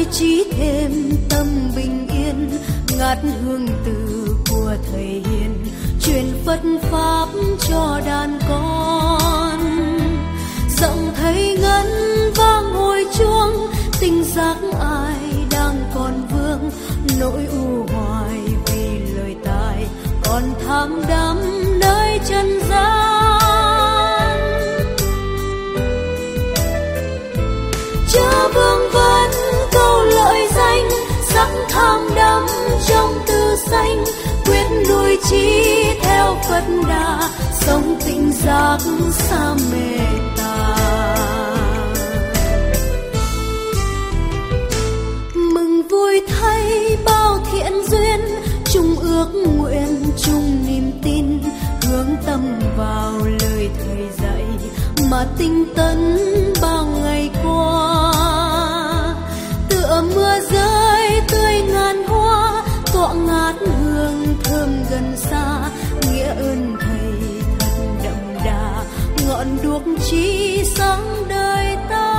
ai chỉ thêm tâm bình yên, ngát hương từ của thầy hiền, truyền Phật pháp cho đàn con. Giọng thầy ngân vang hồi chuông, tình giác ai đang còn vương, nỗi u hoài vì lời tài còn tham đắm nơi trần gian. Cha vương vấn câu lợi danh, sắc tham đắm trong tư xanh, quyết nuôi trí theo Phật đà, sống tĩnh giác xa mê tà. Mừng vui thay bao thiện duyên, chung ước nguyện chung niềm tin, hướng tâm vào lời thầy dạy mà tinh tấn bao ngày qua. Tựa mưa rơi tươi ngàn hoa, tọa ngát hương thơm gần xa, nghĩa ơn thầy thật đậm đà, ngọn đuốc chỉ sáng đời ta.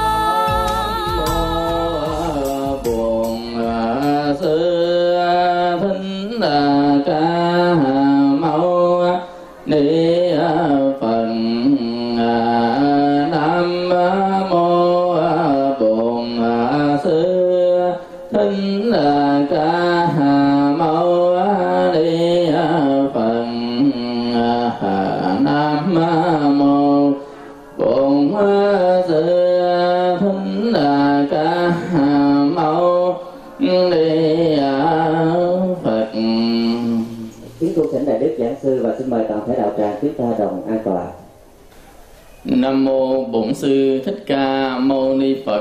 Buồn sư thính ca mâu ni Phật. Nam mô Bổn Sư Thích Ca Mâu Ni Phật. Nam mô Bổn Sư Thích Ca Mâu Ni Phật. Kính cung thỉnh đại đức giảng sư và xin mời toàn thể đạo tràng chúng ta đồng an tọa. Nam mô Bổn Sư Thích Ca Mâu Ni Phật.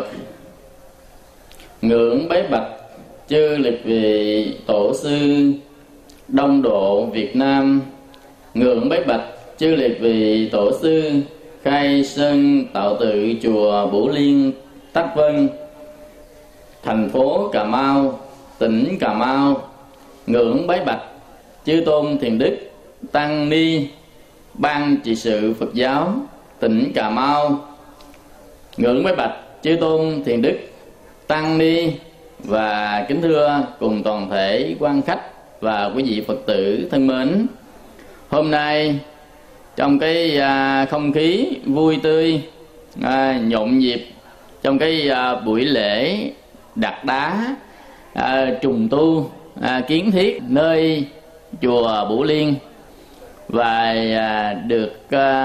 Ngưỡng bái bạch chư liệt vị tổ sư Đông Độ Việt Nam. Ngưỡng bái bạch chư liệt vị tổ sư khai sơn tạo tự chùa Bửu Liên Tắc Vân, thành phố Cà Mau, tỉnh Cà Mau. Ngưỡng bái bạch chư tôn thiền đức tăng ni ban trị sự Phật giáo tỉnh Cà Mau. Ngưỡng bái bạch chư tôn thiền đức tăng ni và kính thưa cùng toàn thể quan khách và quý vị Phật tử thân mến. Hôm nay trong cái không khí vui tươi nhộn nhịp, trong cái buổi lễ đặt đá trùng tu kiến thiết nơi chùa Bửu Liên, và được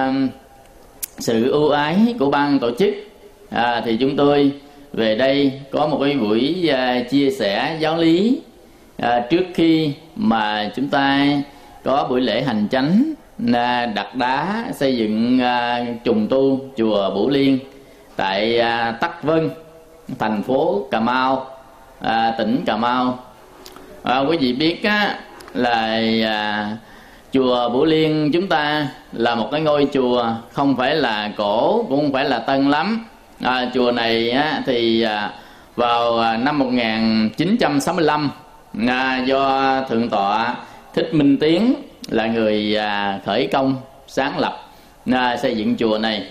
sự ưu ái của ban tổ chức thì chúng tôi về đây có một cái buổi chia sẻ giáo lý trước khi mà chúng ta có buổi lễ hành chánh đặt đá xây dựng trùng tu chùa Bửu Liên tại Tắc Vân, thành phố Cà Mau, tỉnh Cà Mau. Quý vị biết là chùa Bửu Liên chúng ta là một cái ngôi chùa không phải là cổ cũng không phải là tân lắm. Chùa này thì vào năm 1965 do Thượng tọa Thích Minh Tiến là người khởi công sáng lập xây dựng chùa này.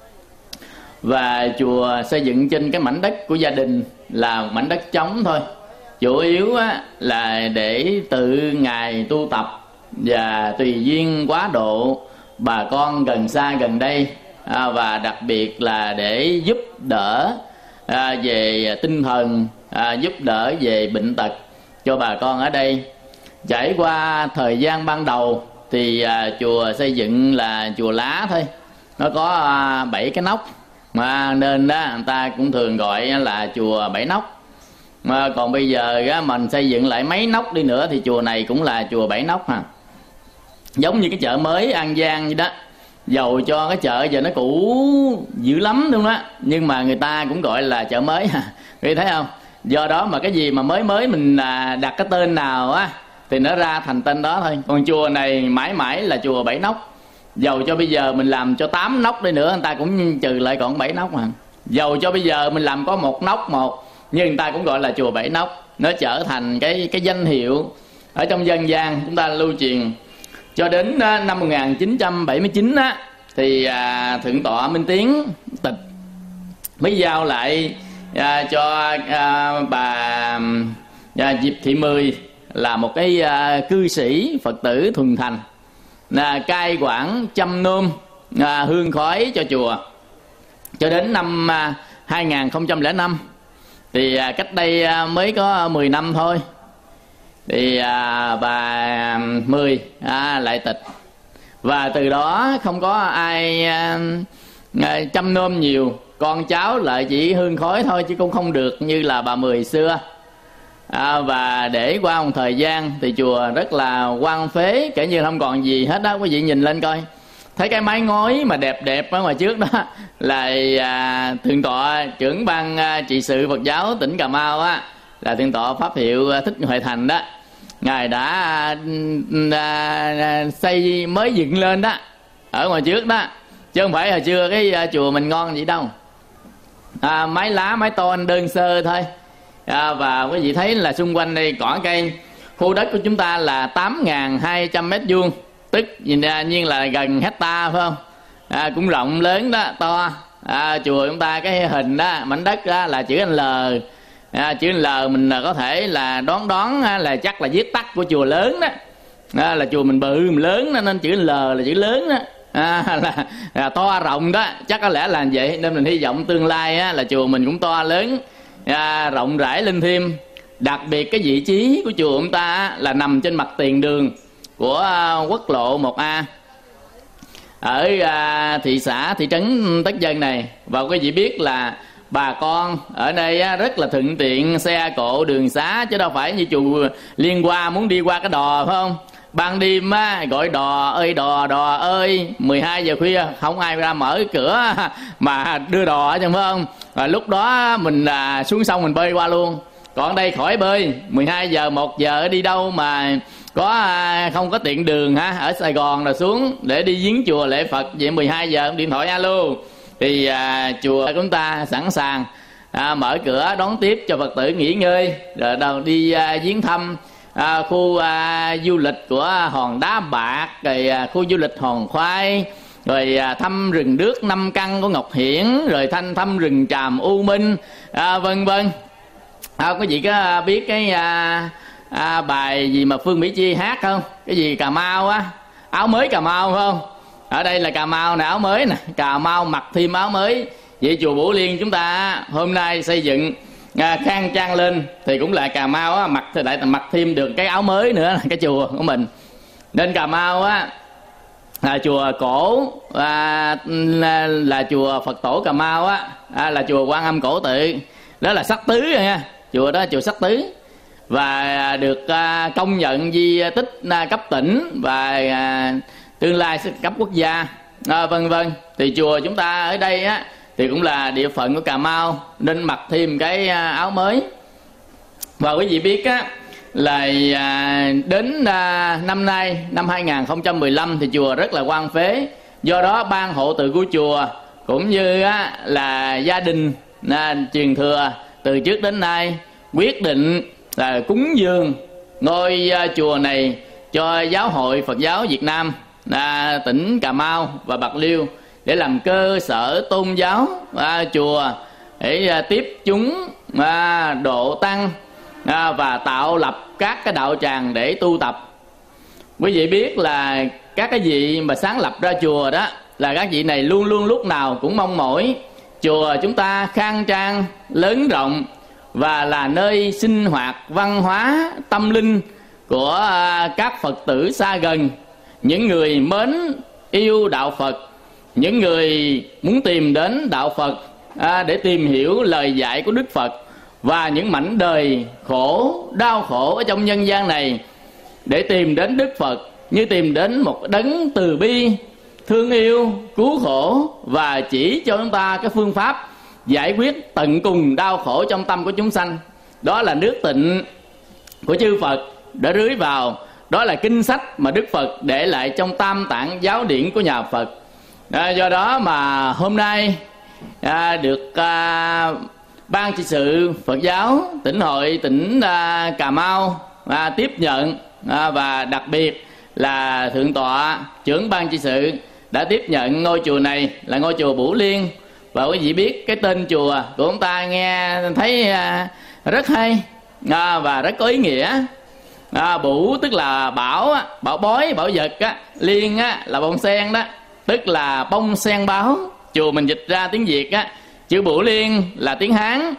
Và chùa xây dựng trên cái mảnh đất của gia đình là mảnh đất trống thôi, chủ yếu là để tự ngài tu tập và tùy duyên quá độ bà con gần xa gần đây, và đặc biệt là để giúp đỡ về tinh thần, giúp đỡ về bệnh tật cho bà con ở đây. Trải qua thời gian ban đầu thì chùa xây dựng là chùa lá thôi, nó có 7 cái nóc, mà nên đó người ta cũng thường gọi là chùa 7 nóc. Mà còn bây giờ mình xây dựng lại mấy nóc đi nữa thì chùa này cũng là chùa 7 nóc ha. Giống như cái chợ mới An Giang vậy đó, dầu cho cái chợ giờ nó cũ dữ lắm luôn đó, nhưng mà người ta cũng gọi là chợ mới ha. Quý thấy không? Do đó mà cái gì mà mới mình đặt cái tên nào thì nó ra thành tên đó thôi. Còn chùa này mãi mãi là chùa 7 nóc. Dầu cho bây giờ mình làm cho 8 nóc đi nữa, người ta cũng trừ lại còn 7 nóc mà. Dầu cho bây giờ mình làm có một nóc một, nhưng người ta cũng gọi là chùa 7 nóc. Nó trở thành cái danh hiệu ở trong dân gian chúng ta lưu truyền. Cho đến năm 1979 thì Thượng tọa Minh Tiến tịch mới giao lại cho bà Diệp Thị Mười là một cái cư sĩ Phật tử thuần thành, cai quản chăm nom hương khói cho chùa cho đến năm 2005. Thì cách đây mới có 10 năm thôi thì bà Mười lại tịch, và từ đó không có ai chăm nom nhiều, con cháu lại chỉ hương khói thôi chứ cũng không được như là bà Mười xưa. Và để qua một thời gian thì chùa rất là hoang phế, kể như không còn gì hết đó. Quý vị nhìn lên coi, thấy cái mái ngói mà đẹp đẹp ở ngoài trước đó là thượng tọa trưởng ban trị sự Phật giáo tỉnh Cà Mau á, là thượng tọa Pháp Hiệu Thích Huệ Thành đó. Ngài đã xây mới dựng lên đó ở ngoài trước đó, chứ không phải hồi xưa cái chùa mình ngon vậy đâu. Mái lá mái tôn đơn sơ thôi. Và quý vị thấy là xung quanh đây cỏ cây, khu đất của chúng ta là 8.200 mét vuông, tức nhìn nhiên là gần hecta phải không? Cũng rộng lớn đó, to. Chùa chúng ta cái hình đó, mảnh đất đó là chữ L. Chữ L mình có thể là đoán là chắc là viết tắt của chùa lớn đó. Là chùa mình bự mình lớn đó, nên chữ L là chữ lớn đó. Là to rộng đó, chắc có lẽ là vậy. Nên mình hy vọng tương lai là chùa mình cũng to lớn, rộng rãi lên thêm. Đặc biệt cái vị trí của chùa chúng ta là nằm trên mặt tiền đường của quốc lộ 1A ở thị xã thị trấn Tất Dân này. Và quý vị biết là bà con ở đây rất là thuận tiện xe cộ đường xá, chứ đâu phải như chùa Liên Hoa muốn đi qua cái đò phải không? Ban đêm gọi đò ơi 12 giờ khuya không ai ra mở cửa mà đưa đò chứ phải không? Và lúc đó mình xuống sông mình bơi qua luôn. Còn đây khỏi bơi, 12 giờ 1 giờ đi đâu mà có không có tiện đường ở Sài Gòn là xuống để đi viếng chùa lễ Phật. Vậy 12 giờ điện thoại alo thì chùa chúng ta sẵn sàng mở cửa đón tiếp cho Phật tử nghỉ ngơi, rồi đầu đi viếng thăm khu du lịch của Hòn Đá Bạc, rồi khu du lịch Hòn Khoai, rồi thăm rừng đước 5 căn của Ngọc Hiển, rồi thăm rừng Tràm U Minh, vân vân. Quý vị có biết cái bài gì mà Phương Mỹ Chi hát không? Cái gì Cà Mau áo mới Cà Mau phải không? Ở đây là Cà Mau nè, áo mới nè, Cà Mau mặc thêm áo mới. Vậy chùa Bửu Liên chúng ta hôm nay xây dựng khang trang lên thì cũng là Cà Mau mặc thì lại mặc thêm được cái áo mới nữa, cái chùa của mình. Nên Cà Mau là chùa cổ, là chùa Phật tổ Cà Mau là chùa Quan Âm Cổ Tự, đó là sắc tứ rồi nha. Chùa đó chùa sắc tứ và được công nhận di tích cấp tỉnh và tương lai sẽ cấp quốc gia, vân vân. Thì chùa chúng ta ở đây thì cũng là địa phận của Cà Mau nên mặc thêm cái áo mới. Và quý vị biết là đến năm nay, năm 2015 thì chùa rất là hoang phế. Do đó ban hộ tự của chùa cũng như là gia đình truyền thừa từ trước đến nay quyết định là cúng dường ngôi chùa này cho Giáo hội Phật giáo Việt Nam tỉnh Cà Mau và Bạc Liêu để làm cơ sở tôn giáo chùa để tiếp chúng độ tăng và tạo lập các cái đạo tràng để tu tập. Quý vị biết là các cái vị mà sáng lập ra chùa đó là các vị này luôn luôn lúc nào cũng mong mỏi chùa chúng ta khang trang, lớn rộng và là nơi sinh hoạt văn hóa tâm linh của các Phật tử xa gần, những người mến yêu đạo Phật, những người muốn tìm đến đạo Phật để tìm hiểu lời dạy của Đức Phật và những mảnh đời khổ, đau khổ ở trong nhân gian này để tìm đến Đức Phật như tìm đến một đấng từ bi, thương yêu, cứu khổ và chỉ cho chúng ta cái phương pháp giải quyết tận cùng đau khổ trong tâm của chúng sanh. Đó là nước tịnh của chư Phật đã rưới vào, đó là kinh sách mà Đức Phật để lại trong Tam Tạng giáo điển của nhà Phật. Do đó mà hôm nay được Ban trị sự Phật giáo tỉnh hội tỉnh Cà Mau tiếp nhận, và đặc biệt là thượng tọa trưởng ban trị sự đã tiếp nhận ngôi chùa này là ngôi chùa Bửu Liên, Và quý vị biết cái tên chùa của chúng ta nghe thấy rất hay và rất có ý nghĩa. Bủ tức là bảo, bảo bối, bảo vật. Liên là bông sen đó, tức là bông sen báo. Chùa mình dịch ra tiếng Việt chữ Bửu Liên là tiếng Hán,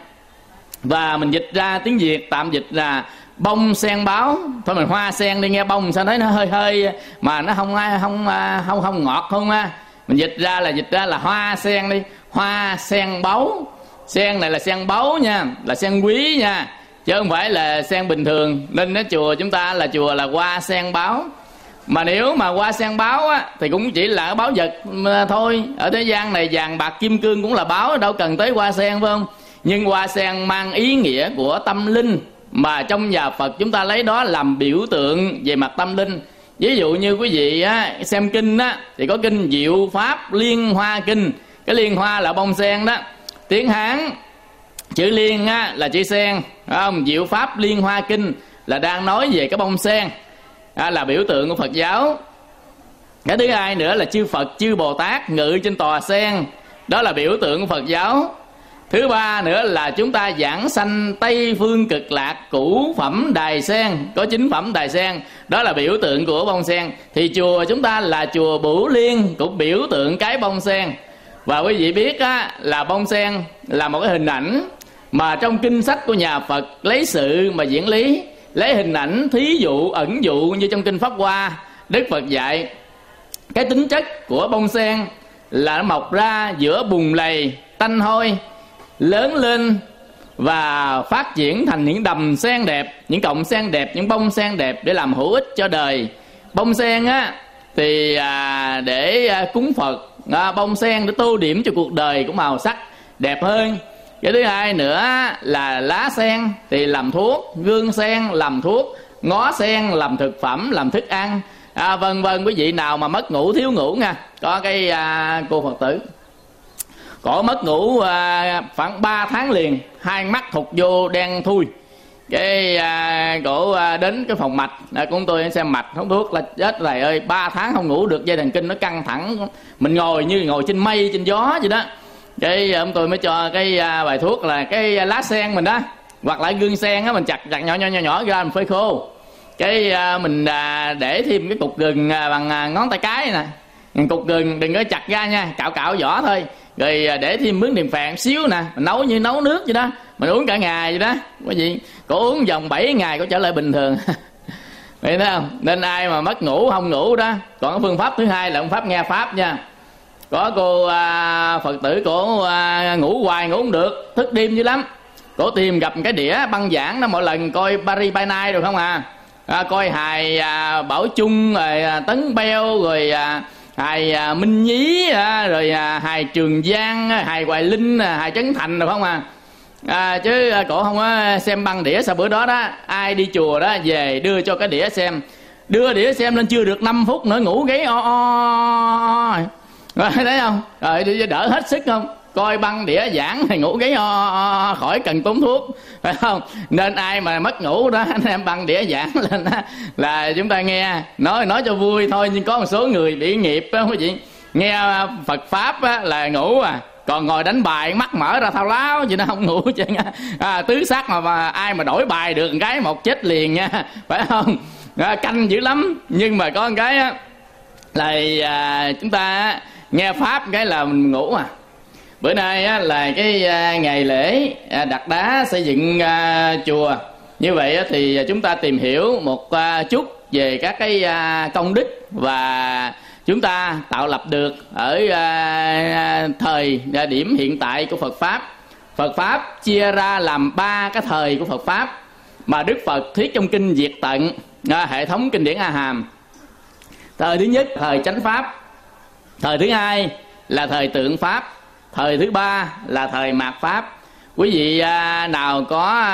và mình dịch ra tiếng Việt tạm dịch là bông sen báo. Thôi mình hoa sen đi, nghe bông sao thấy nó hơi hơi mà nó không ngọt không ha. Mình dịch ra là hoa sen đi, hoa sen báu. Sen này là sen báu nha, là sen quý nha, chứ không phải là sen bình thường. Nên cái chùa chúng ta là chùa là hoa sen báo. Mà nếu mà hoa sen báo thì cũng chỉ là báo vật thôi. Ở thế gian này vàng bạc kim cương cũng là báo, đâu cần tới hoa sen phải không? Nhưng hoa sen mang ý nghĩa của tâm linh, mà trong nhà Phật chúng ta lấy đó làm biểu tượng về mặt tâm linh. Ví dụ như quý vị xem kinh thì có kinh Diệu Pháp Liên Hoa Kinh. Cái liên hoa là bông sen đó. Tiếng Hán chữ liên là chữ sen, không? Diệu Pháp Liên Hoa Kinh là đang nói về cái bông sen, là biểu tượng của Phật giáo. Cái thứ hai nữa là chư Phật chư Bồ Tát ngự trên tòa sen, đó là biểu tượng của Phật giáo. Thứ ba nữa là chúng ta giảng sanh Tây Phương Cực Lạc cửu phẩm đài sen, có 9 phẩm đài sen, đó là biểu tượng của bông sen. Thì chùa chúng ta là chùa Bửu Liên, cũng biểu tượng cái bông sen. Và quý vị biết là bông sen là một cái hình ảnh mà trong kinh sách của nhà Phật lấy sự mà diễn lý, lấy hình ảnh thí dụ ẩn dụ. Như trong kinh Pháp Hoa, Đức Phật dạy cái tính chất của bông sen là nó mọc ra giữa bùn lầy tanh hôi, lớn lên và phát triển thành những đầm sen đẹp, những cọng sen đẹp, những bông sen đẹp để làm hữu ích cho đời. Bông sen thì để cúng Phật, bông sen để tô điểm cho cuộc đời của màu sắc đẹp hơn. Cái thứ hai nữa là lá sen thì làm thuốc, gương sen làm thuốc, ngó sen làm thực phẩm, làm thức ăn, vân vân. Quý vị nào mà mất ngủ, thiếu ngủ nha, có cái cô Phật tử cổ mất ngủ khoảng 3 tháng liền, hai mắt thụt vô đen thui. Cái cổ đến cái phòng mạch của tôi xem mạch hút thuốc là chết rồi ơi, 3 tháng không ngủ được, dây thần kinh nó căng thẳng, mình ngồi như ngồi trên mây trên gió vậy đó. Cái ông tôi mới cho cái bài thuốc là cái lá sen mình đó, hoặc là gương sen mình chặt nhỏ ra, mình phơi khô. Cái mình để thêm cái cục gừng bằng ngón tay cái nè, cục gừng đừng có chặt ra nha, cạo vỏ thôi. Rồi để thêm miếng điềm phèn xíu nè, mình nấu như nấu nước vậy đó, mình uống cả ngày vậy đó. Cái gì cổ uống vòng 7 ngày cổ trở lại bình thường. Vậy thấy không? Nên ai mà mất ngủ không ngủ đó. Còn cái phương pháp thứ hai là phương pháp nghe pháp nha. Có cô Phật tử cổ ngủ hoài ngủ không được, thức đêm dữ lắm. Cổ tìm gặp cái đĩa băng giảng đó, mỗi lần coi Paris by Night được không coi hài Bảo Chung, rồi Tấn Beo, rồi hài Minh Nhí, rồi hài Trường Giang, hài Hoài Linh, hài Trấn Thành được không chứ cổ không có xem băng đĩa. Sao bữa đó đó ai đi chùa đó về đưa cho cái đĩa xem, đưa đĩa xem lên chưa được 5 phút nữa ngủ gáy rồi thấy không, rồi đỡ hết sức không. Coi băng đĩa giảng thì ngủ gáy khỏi cần tốn thuốc, phải không? Nên ai mà mất ngủ đó anh em băng đĩa giảng lên đó, là chúng ta nghe nói cho vui thôi. Nhưng có một số người bị nghiệp đó quý vị, nghe Phật pháp là ngủ còn ngồi đánh bài mắt mở ra thao láo vậy nó không ngủ chứ. Tứ sắc mà ai mà đổi bài được một cái một chết liền nha, phải không? Canh dữ lắm. Nhưng mà có một cái là chúng ta nghe pháp cái là mình ngủ. Bữa nay là cái ngày lễ đặt đá xây dựng chùa. Như vậy thì chúng ta tìm hiểu một chút về các cái công đức và chúng ta tạo lập được ở thời điểm hiện tại của Phật Pháp. Phật Pháp chia ra làm 3 cái thời của Phật Pháp mà Đức Phật thuyết trong kinh Diệt Tận, hệ thống kinh điển A Hàm. Thời thứ nhất thời chánh Pháp, thời thứ hai là thời tượng Pháp, thời thứ ba là thời mạt Pháp. Quý vị nào có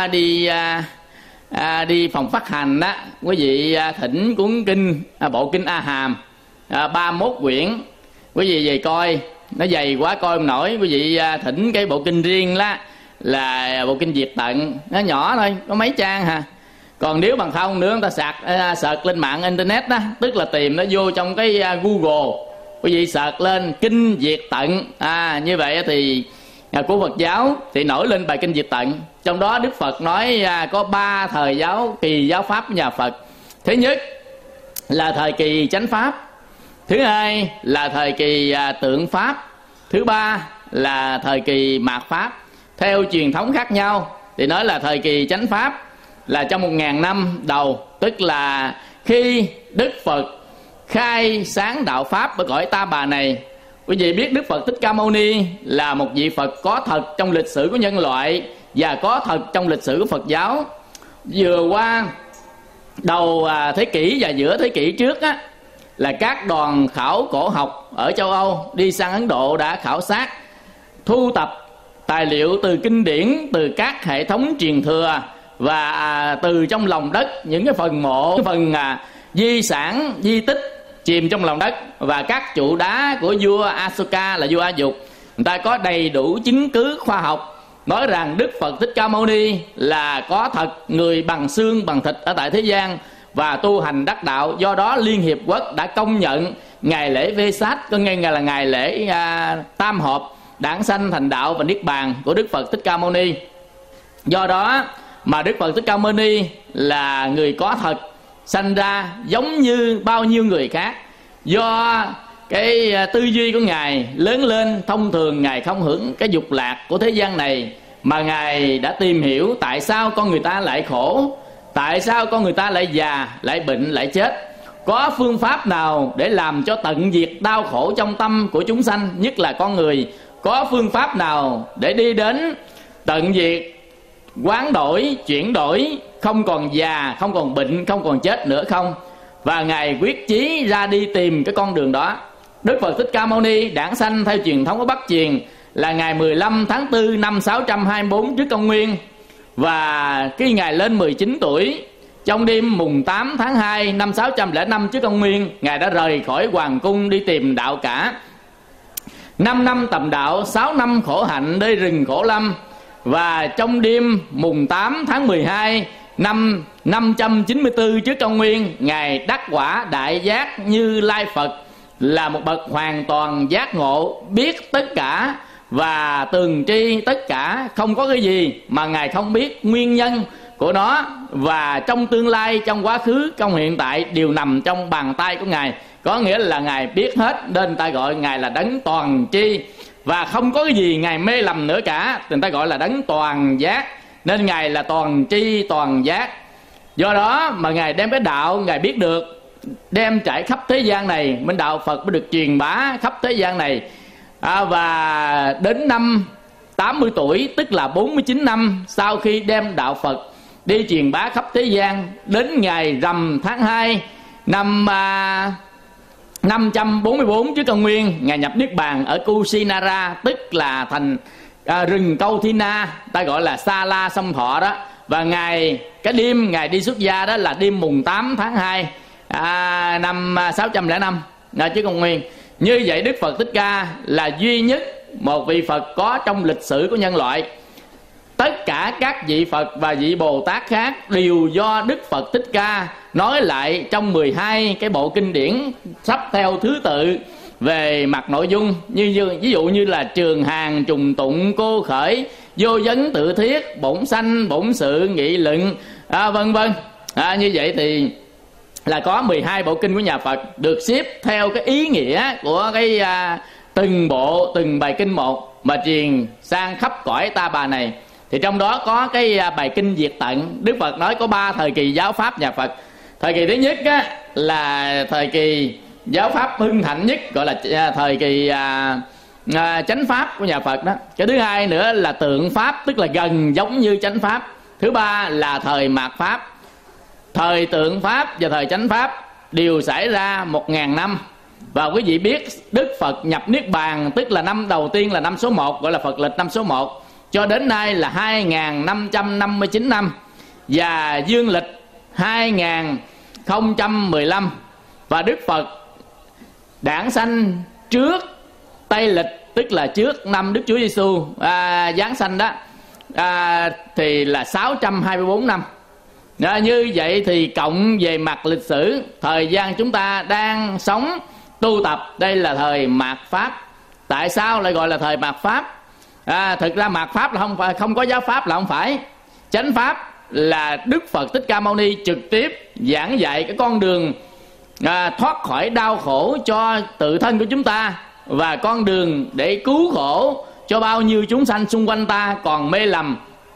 đi phòng phát hành đó, quý vị thỉnh cuốn kinh bộ kinh A Hàm 31 quyển, quý vị về coi nó dày quá coi không nổi. Quý vị thỉnh cái bộ kinh riêng là bộ kinh Diệt Tận, nó nhỏ thôi, có mấy trang hà. Còn nếu bằng không nữa, người ta search lên mạng internet đó, tức là tìm nó vô trong cái Google quý vị search lên kinh diệt tận, như vậy thì của Phật giáo thì nổi lên bài kinh diệt tận. Trong đó Đức Phật nói có 3 thời giáo kỳ giáo pháp của nhà Phật. Thứ nhất là thời kỳ chánh pháp, thứ hai là thời kỳ tượng pháp, thứ ba là thời kỳ mạt pháp. Theo truyền thống khác nhau thì nói là thời kỳ chánh pháp là trong 1000 năm đầu, tức là khi Đức Phật khai sáng đạo pháp ở cõi Ta Bà này. Quý vị biết Đức Phật Thích Ca Mâu Ni là một vị Phật có thật trong lịch sử của nhân loại và có thật trong lịch sử của Phật giáo. Vừa qua đầu thế kỷ và giữa thế kỷ trước á, là các đoàn khảo cổ học ở châu Âu đi sang Ấn Độ đã khảo sát, thu tập tài liệu từ kinh điển, từ các hệ thống truyền thừa và từ trong lòng đất, những cái phần mộ, cái phần di sản, di tích chìm trong lòng đất, và các trụ đá của vua Asoka là vua A Dục. Người ta có đầy đủ chứng cứ khoa học nói rằng Đức Phật Thích Ca Mâu Ni là có thật, người bằng xương bằng thịt ở tại thế gian và tu hành đắc đạo. Do đó Liên Hiệp Quốc đã công nhận ngày lễ Vesak, có nghĩa là ngày lễ tam hợp đản sanh thành đạo và niết bàn của Đức Phật Thích Ca Mâu Ni. Do đó mà Đức Phật Thích Ca Mâu Ni là người có thật, sanh ra giống như bao nhiêu người khác. Do cái tư duy của Ngài lớn lên, thông thường Ngài không hưởng cái dục lạc của thế gian này, mà Ngài đã tìm hiểu tại sao con người ta lại khổ, tại sao con người ta lại già, lại bệnh, lại chết. Có phương pháp nào để làm cho tận diệt đau khổ trong tâm của chúng sanh, nhất là con người? Có phương pháp nào để đi đến tận diệt, hoán đổi, chuyển đổi, không còn già, không còn bệnh, không còn chết nữa không? Và Ngài quyết chí ra đi tìm cái con đường đó. Đức Phật Thích Ca Mâu Ni đản sanh theo truyền thống của Bắc Truyền là ngày 15 tháng 4 năm 624 trước công nguyên. Và khi Ngài lên 19 tuổi, trong đêm mùng 8 tháng 2 năm 605 trước công nguyên, Ngài đã rời khỏi hoàng cung đi tìm đạo cả. 5 năm tầm đạo, 6 năm khổ hạnh nơi rừng khổ lâm. Và trong đêm mùng 8 tháng 12 năm 594 trước công nguyên, Ngài đắc quả đại giác Như Lai Phật, là một bậc hoàn toàn giác ngộ, biết tất cả và tường tri tất cả, không có cái gì mà Ngài không biết nguyên nhân của nó. Và trong tương lai, trong quá khứ, trong hiện tại đều nằm trong bàn tay của Ngài. Có nghĩa là Ngài biết hết, nên người ta gọi Ngài là đấng toàn tri. Và không có cái gì Ngài mê lầm nữa cả, người ta gọi là đấng toàn giác. Nên Ngài là toàn tri toàn giác. Do đó mà Ngài đem cái đạo Ngài biết được, đem trải khắp thế gian này, minh đạo Phật mới được truyền bá khắp thế gian này. Và đến năm 80 tuổi, tức là 49 năm sau khi đem đạo Phật đi truyền bá khắp thế gian, đến ngày rằm tháng 2 năm 544 trước công nguyên, Ngài nhập niết bàn ở Kusinara, tức là thành rừng Câu Thi Na, ta gọi là Sa La Sông Thọ đó. Và cái đêm Ngài đi xuất gia đó là đêm mùng 8 tháng 2 năm 605 trước công nguyên. Như vậy Đức Phật Thích Ca là duy nhất một vị Phật có trong lịch sử của nhân loại. Tất cả các vị Phật và vị Bồ Tát khác đều do Đức Phật Thích Ca nói lại trong 12 cái bộ kinh điển sắp theo thứ tự về mặt nội dung, như ví dụ như là Trường Hàng, Trùng Tụng, Cô Khởi, Vô Vấn, Tự Thiết, Bổn Sanh, Bổn Sự, Nghị Luận, vân vân. Như vậy thì là có 12 bộ kinh của nhà Phật được xếp theo cái ý nghĩa của cái từng bộ, từng bài kinh một mà truyền sang khắp cõi Ta Bà này. Thì trong đó có cái bài kinh Diệt Tận. Đức Phật nói có 3 thời kỳ giáo pháp nhà Phật. Thời kỳ thứ nhất là thời kỳ giáo pháp hưng thịnh nhất, gọi là thời kỳ chánh pháp của nhà Phật đó. Cái thứ hai nữa là tượng pháp, tức là gần giống như chánh pháp. Thứ ba là thời mạt pháp. Thời tượng pháp và thời chánh pháp đều xảy ra 1000 năm. Và quý vị biết Đức Phật nhập niết bàn, tức là năm đầu tiên là năm số 1, gọi là Phật lịch năm số 1, cho đến nay là 2559 năm, và dương lịch 2015. Và Đức Phật đản sanh trước Tây lịch, tức là trước năm Đức Chúa Giêsu giáng sanh đó, thì là 624 năm. Như vậy thì cộng về mặt lịch sử, thời gian chúng ta đang sống tu tập. Đây là thời mạt Pháp. Tại sao lại gọi là thời mạt Pháp? Thực ra mạt Pháp là không có giáo Pháp là không phải. Chánh Pháp là Đức Phật Thích Ca Mâu Ni trực tiếp giảng dạy cái con đường thoát khỏi đau khổ cho tự thân của chúng ta, và con đường để cứu khổ cho bao nhiêu chúng sanh xung quanh ta còn mê lầm,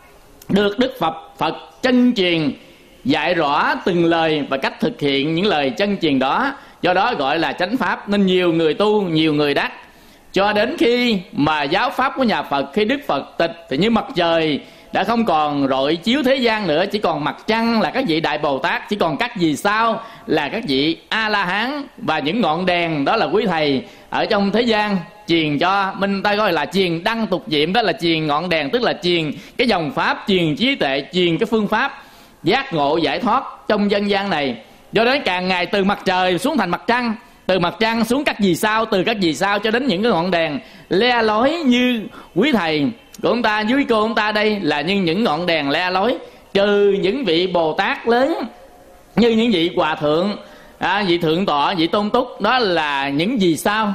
được Đức Phật chân truyền dạy rõ từng lời và cách thực hiện những lời chân truyền đó. Do đó gọi là chánh Pháp. Nên nhiều người tu, nhiều người đắc. Cho đến khi mà giáo Pháp của nhà Phật, khi Đức Phật tịch thì như mặt trời đã không còn rọi chiếu thế gian nữa, chỉ còn mặt trăng là các vị Đại Bồ Tát, chỉ còn các vì sao là các vị A-la-hán, và những ngọn đèn đó là quý thầy ở trong thế gian truyền cho mình, ta gọi là truyền đăng tục diệm, đó là truyền ngọn đèn, tức là truyền cái dòng pháp, truyền trí tuệ, truyền cái phương pháp giác ngộ giải thoát trong dân gian này. Do đó càng ngày từ mặt trời xuống thành mặt trăng, từ mặt trăng xuống các vì sao, từ các vì sao cho đến những cái ngọn đèn le lói như quý thầy của chúng ta, dưới cô chúng ta đây là những ngọn đèn le lói. Trừ những vị Bồ Tát lớn như những vị Hòa Thượng, vị Thượng Tọa, vị Tôn Túc, đó là những vì sao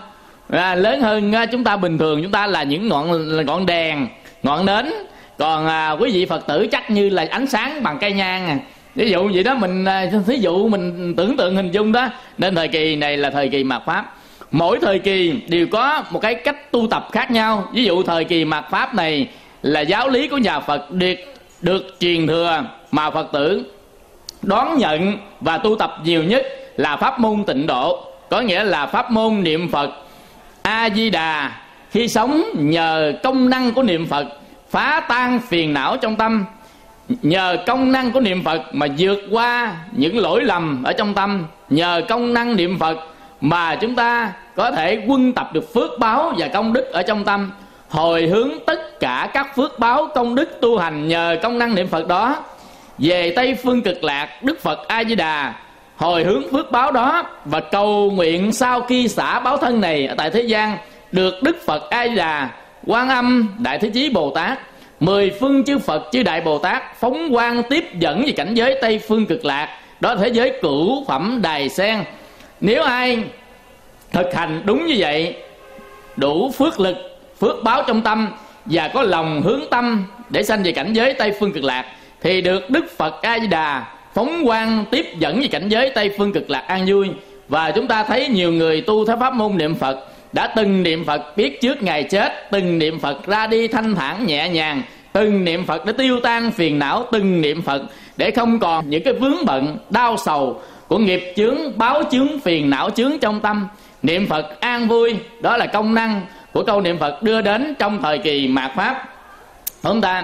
lớn hơn chúng ta bình thường. Chúng ta là những ngọn đèn, ngọn nến. Còn quý vị Phật tử chắc như là ánh sáng bằng cây nhang. Ví dụ vậy đó, thí dụ mình tưởng tượng hình dung đó. Nên thời kỳ này là thời kỳ mạt Pháp. Mỗi thời kỳ đều có một cái cách tu tập khác nhau. Ví dụ thời kỳ mạt Pháp này là giáo lý của nhà Phật được truyền thừa, mà Phật tử đón nhận và tu tập nhiều nhất là pháp môn tịnh độ. Có nghĩa là pháp môn niệm Phật A-di-đà. Khi sống nhờ công năng của niệm Phật phá tan phiền não trong tâm, nhờ công năng của niệm Phật mà vượt qua những lỗi lầm ở trong tâm, nhờ công năng niệm Phật mà chúng ta có thể quân tập được phước báo và công đức ở trong tâm, hồi hướng tất cả các phước báo công đức tu hành nhờ công năng niệm Phật đó về Tây Phương Cực Lạc. Đức Phật A Di Đà hồi hướng phước báo đó và cầu nguyện sau khi xả báo thân này ở tại thế gian, được Đức Phật A Di Đà, Quan Âm, Đại Thế Chí Bồ Tát, 10 phương chư Phật chư Đại Bồ Tát phóng quang tiếp dẫn về cảnh giới Tây Phương Cực Lạc, đó là thế giới cửu phẩm đài sen. Nếu ai thực hành đúng như vậy, đủ phước lực, phước báo trong tâm và có lòng hướng tâm để sanh về cảnh giới Tây Phương Cực Lạc, thì được Đức Phật A Di Đà phóng quang tiếp dẫn về cảnh giới Tây Phương Cực Lạc an vui. Và chúng ta thấy nhiều người tu theo pháp môn niệm Phật đã từng niệm Phật biết trước ngày chết, từng niệm Phật ra đi thanh thản nhẹ nhàng, từng niệm Phật để tiêu tan phiền não, từng niệm Phật để không còn những cái vướng bận đau sầu của nghiệp chướng, báo chướng, phiền não chướng trong tâm. Niệm Phật an vui, đó là công năng của câu niệm Phật đưa đến trong thời kỳ mạt Pháp chúng ta.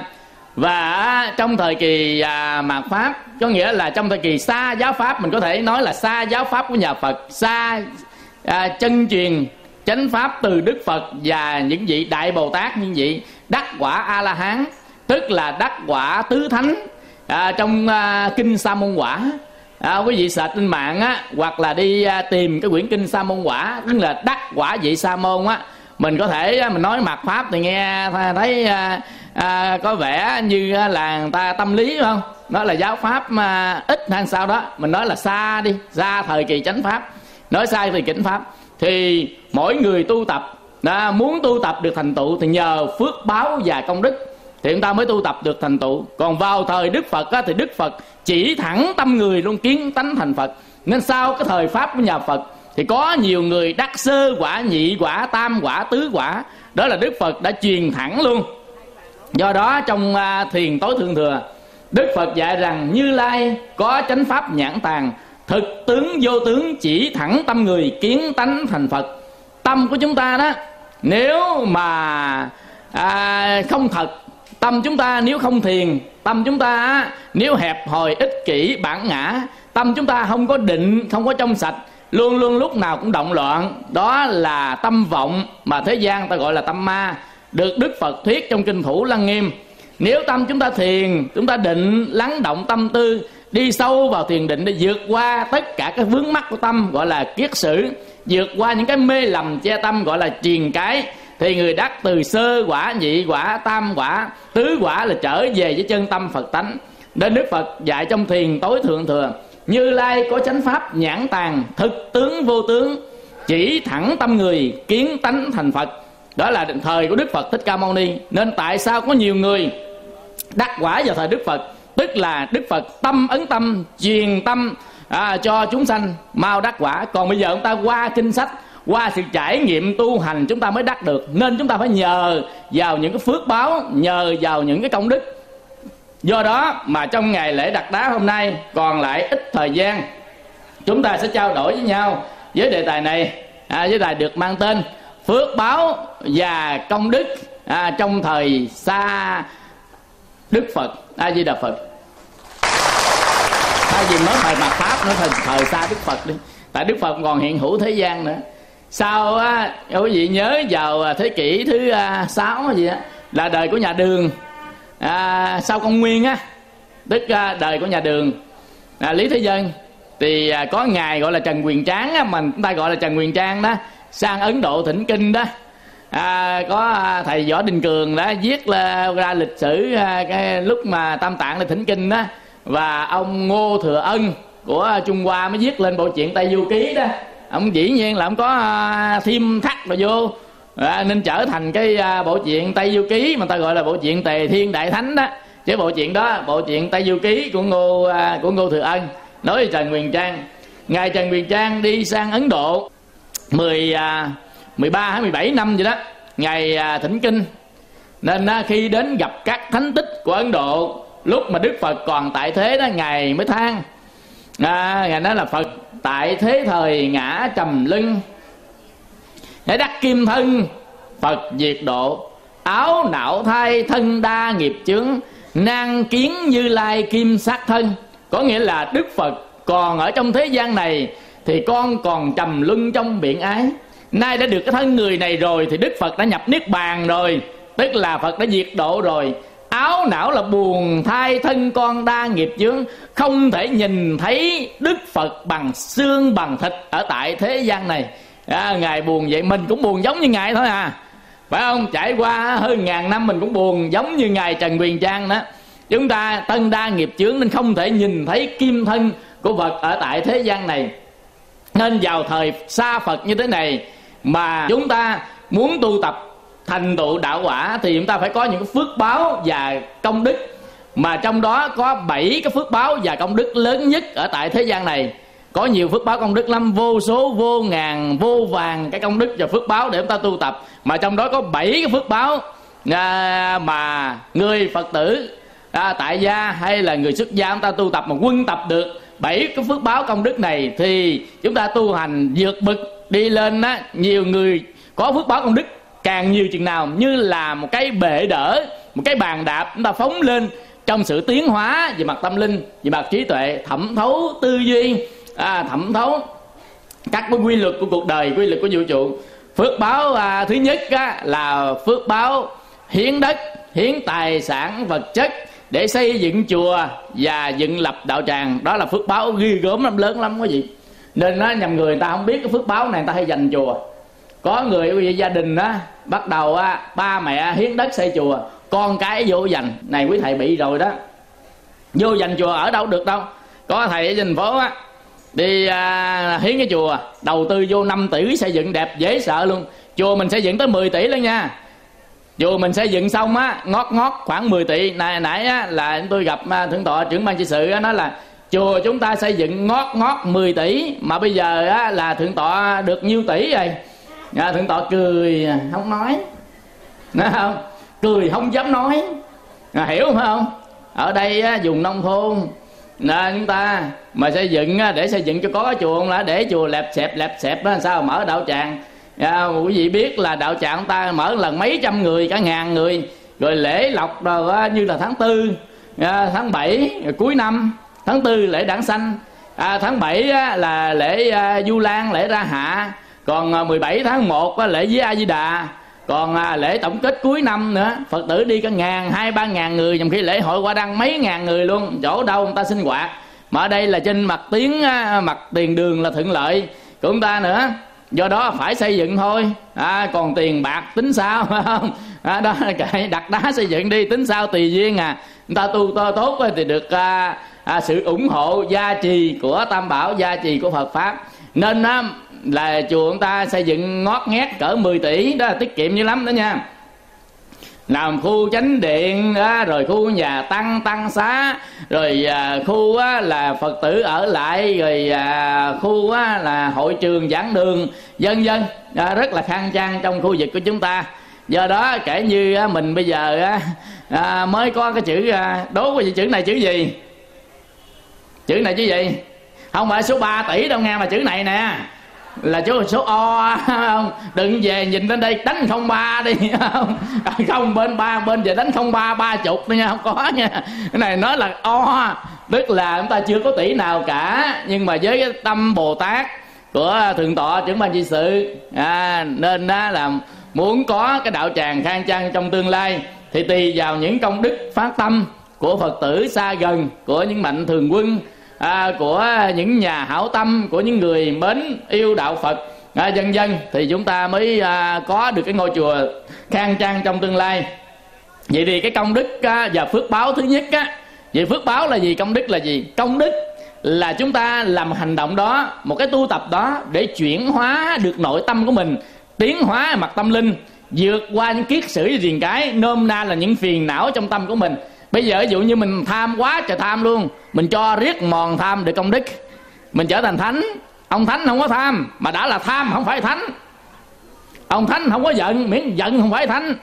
Và trong thời kỳ mạt Pháp có nghĩa là trong thời kỳ xa giáo Pháp, mình có thể nói là xa giáo Pháp của nhà Phật, xa chân truyền chánh Pháp từ Đức Phật và những vị Đại Bồ Tát, những vị đắc quả A-la-hán, tức là đắc quả tứ thánh trong kinh Sa Môn Quả. Quý vị search trên mạng hoặc là đi tìm cái quyển kinh Sa Môn Quả, tức là đắc quả vị Sa Môn mình có thể mình nói mạt Pháp thì nghe thấy có vẻ như là người ta tâm lý, không? Nó là giáo Pháp mà ít hay sao đó, mình nói là xa đi, xa thời kỳ chánh Pháp, nói sai thời kỳ chánh Pháp. Thì mỗi người tu tập muốn tu tập được thành tựu thì nhờ phước báo và công đức thì chúng ta mới tu tập được thành tựu. Còn vào thời Đức Phật thì Đức Phật chỉ thẳng tâm người luôn, kiến tánh thành Phật. Nên sau cái thời Pháp của nhà Phật thì có nhiều người đắc sơ quả, nhị quả, tam quả, tứ quả, đó là Đức Phật đã truyền thẳng luôn. Do đó trong thiền tối thượng thừa, Đức Phật dạy rằng Như Lai có chánh pháp nhãn tàng, thực tướng vô tướng, chỉ thẳng tâm người, kiến tánh thành Phật. Tâm của chúng ta đó, nếu mà không thật, tâm chúng ta nếu không thiền, tâm chúng ta nếu hẹp hòi, ích kỷ, bản ngã, tâm chúng ta không có định, không có trong sạch, luôn luôn lúc nào cũng động loạn, đó là tâm vọng mà thế gian ta gọi là tâm ma, được Đức Phật thuyết trong kinh Thủ Lăng Nghiêm. Nếu tâm chúng ta thiền, chúng ta định, lắng động tâm tư, đi sâu vào thiền định để vượt qua tất cả các vướng mắc của tâm gọi là kiết sử, vượt qua những cái mê lầm che tâm gọi là triền cái, thì người đắc từ sơ quả, nhị quả, tam quả, tứ quả là trở về với chân tâm Phật tánh. Nên Đức Phật dạy trong thiền tối thượng thừa, Như Lai có chánh pháp nhãn tàng, thực tướng vô tướng, chỉ thẳng tâm người, kiến tánh thành Phật. Đó là thời của Đức Phật Thích Ca Mâu Ni. Nên tại sao có nhiều người đắc quả vào thời Đức Phật? Tức là Đức Phật tâm ấn tâm, truyền tâm cho chúng sanh mau đắc quả. Còn bây giờ chúng ta qua kinh sách, qua sự trải nghiệm tu hành chúng ta mới đắc được. Nên chúng ta phải nhờ vào những cái phước báo, nhờ vào những cái công đức. Do đó mà trong ngày lễ Đặt Đá hôm nay còn lại ít thời gian, chúng ta sẽ trao đổi với nhau với đề tài này. Với đề được mang tên phước báo và công đức trong thời xa Đức Phật. A Di Đà Phật. Thay vì nói thời mạt Pháp, nói thời xa Đức Phật đi, tại Đức Phật còn hiện hữu thế gian nữa. Sau quý vị nhớ vào thế kỷ thứ 6 gì á, là đời của nhà Đường. Sau công nguyên á, tức đời của nhà Đường, Lý Thế Dân, thì có ngài gọi là Trần Quyền Tráng á, mà chúng ta gọi là Trần Quyền Trang đó, sang Ấn Độ thỉnh kinh đó. Có thầy Võ Đình Cường đã viết ra lịch sử cái lúc mà Tam Tạng là thỉnh kinh đó. Và ông Ngô Thừa Ân của Trung Hoa mới viết lên bộ truyện Tây Du Ký đó. Ông dĩ nhiên là ông có thêm thắt vào vô, nên trở thành cái bộ truyện Tây Du Ký mà ta gọi là bộ truyện Tề Thiên Đại Thánh đó. Chứ bộ truyện đó, bộ truyện Tây Du Ký của Ngô Thừa Ân nói về Trần Quyền Trang. Ngài Trần Quyền Trang đi sang Ấn Độ 13 hay 17 năm vậy đó, Ngài thỉnh kinh. Nên khi đến gặp các thánh tích của Ấn Độ, lúc mà Đức Phật còn tại thế đó, Ngài mới than. Ngài nói là Phật tại thế thời ngã trầm lưng, để đắc kim thân Phật diệt độ, áo nạo thai thân đa nghiệp chướng, nan kiến Như Lai kim sát thân. Có nghĩa là Đức Phật còn ở trong thế gian này thì con còn trầm luân trong biển ái. Nay đã được cái thân người này rồi thì Đức Phật đã nhập niết bàn rồi, tức là Phật đã diệt độ rồi. Áo não là buồn, thai thân con đa nghiệp chướng, không thể nhìn thấy Đức Phật bằng xương bằng thịt ở tại thế gian này. Ngài buồn vậy, mình cũng buồn giống như Ngài thôi phải không? Trải qua hơn 1000 năm mình cũng buồn giống như Ngài Trần Quyền Trang đó. Chúng ta thân đa nghiệp chướng nên không thể nhìn thấy kim thân của Phật ở tại thế gian này. Nên vào thời xa Phật như thế này mà chúng ta muốn tu tập thành tựu đạo quả thì chúng ta phải có những cái phước báo và công đức. Mà trong đó có 7 cái phước báo và công đức lớn nhất ở tại thế gian này. Có nhiều phước báo công đức lắm, vô số, vô ngàn, vô vàng cái công đức và phước báo để chúng ta tu tập. Mà trong đó có 7 cái phước báo mà người Phật tử tại gia hay là người xuất gia chúng ta tu tập mà quân tập được 7 cái phước báo công đức này thì chúng ta tu hành vượt bậc đi lên á. Nhiều người có phước báo công đức càng nhiều chừng nào như là một cái bệ đỡ, một cái bàn đạp chúng ta phóng lên trong sự tiến hóa về mặt tâm linh, về mặt trí tuệ, thẩm thấu tư duy, thẩm thấu các cái quy luật của cuộc đời, quy luật của vũ trụ. Phước báo thứ nhất là phước báo hiến đất, hiến tài sản vật chất để xây dựng chùa và dựng lập đạo tràng. Đó là phước báo ghi gớm lắm, lớn lắm quý vị. Nên nhầm người ta không biết cái phước báo này người ta hay dành chùa. Có người gia đình bắt đầu ba mẹ hiến đất xây chùa, con cái vô dành. Này quý thầy bị rồi đó, vô dành chùa ở đâu được đâu. Có thầy ở thành phố đi hiến cái chùa, đầu tư vô 5 tỷ xây dựng đẹp dễ sợ luôn. Chùa mình xây dựng tới 10 tỷ luôn nha. Chùa mình xây dựng xong ngót khoảng 10 tỷ. Nãy là tôi gặp thượng tọa trưởng ban trị sự nói là chùa chúng ta xây dựng ngót 10 tỷ mà bây giờ là thượng tọa được nhiêu tỷ rồi. Thượng tọa cười không nói, nói không, cười không dám nói, hiểu không? Ở đây vùng nông thôn chúng ta mà xây dựng để xây dựng cho có chùa không, là để chùa lẹp xẹp đó, sao mở đạo tràng. Quý vị biết là đạo tràng chúng ta mở lần mấy trăm người, cả ngàn người, rồi lễ lộc rồi như là tháng 4, tháng 7 cuối năm, tháng 4 lễ Đản Sanh, tháng 7 là lễ Du Lan, lễ Ra Hạ, còn 17 tháng 1 lễ với A Di Đà, còn lễ tổng kết cuối năm nữa. Phật tử đi cả 2-3 ngàn người, trong khi lễ hội Hoa Đăng mấy ngàn người luôn. Chỗ đâu người ta sinh hoạt, mà ở đây là trên mặt tiền đường là thuận lợi của chúng ta nữa. Do đó phải xây dựng thôi, còn tiền bạc tính sao, phải không? Đó là cái Đặt Đá xây dựng đi, tính sao tùy duyên. Người ta tu tốt thì được sự ủng hộ gia trì của Tam Bảo, gia trì của Phật Pháp. Nên là chùa chúng ta xây dựng ngót nghét cỡ 10 tỷ, đó là tiết kiệm dữ lắm đó nha. Làm khu chánh điện đó, rồi khu nhà tăng xá, rồi khu là Phật tử ở lại, rồi khu là hội trường giảng đường, vân vân, rất là khang trang trong khu vực của chúng ta. Do đó kể như mình bây giờ mới có cái chữ, đố cái chữ này chữ gì? Chữ này chữ gì? Không phải số 3 tỷ đâu nghe, mà chữ này nè là số O không? Đừng về nhìn lên đây đánh 03 đi không? Không bên 3 bên về đánh 03 30 nha, không có nha. Cái này nói là O, tức là chúng ta chưa có tỷ nào cả, nhưng mà với cái tâm Bồ Tát của Thượng Tọa Trưởng Ban Trị Sự nên là muốn có cái đạo tràng khang trang trong tương lai thì tùy vào những công đức phát tâm của Phật tử xa gần, của những mạnh thường quân, của những nhà hảo tâm, của những người mến yêu đạo Phật, vân vân, thì chúng ta mới có được cái ngôi chùa khang trang trong tương lai. Vậy thì cái công đức và phước báo thứ nhất vậy phước báo là gì, công đức là gì? Công đức là chúng ta làm hành động đó, một cái tu tập đó để chuyển hóa được nội tâm của mình, tiến hóa mặt tâm linh, vượt qua những kiết sử và triền cái, nôm na là những phiền não trong tâm của mình. Bây giờ ví dụ như mình tham quá trời tham luôn, mình cho riết mòn tham được công đức, mình trở thành thánh. Ông thánh không có tham, mà đã là tham không phải thánh. Ông thánh không có giận, miễn giận không phải thánh.